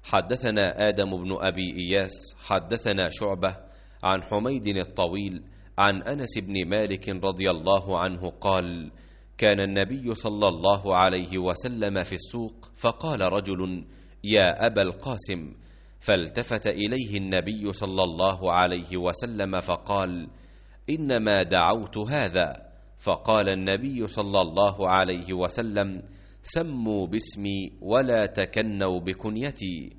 حدثنا آدم بن أبي إياس حدثنا شعبة عن حميد الطويل عن أنس بن مالك رضي الله عنه قال: كان النبي صلى الله عليه وسلم في السوق، فقال رجل: يا أبا القاسم، فالتفت إليه النبي صلى الله عليه وسلم فقال: إنما دعوت هذا. فقال النبي صلى الله عليه وسلم: سموا باسمي ولا تكنوا بكنيتي.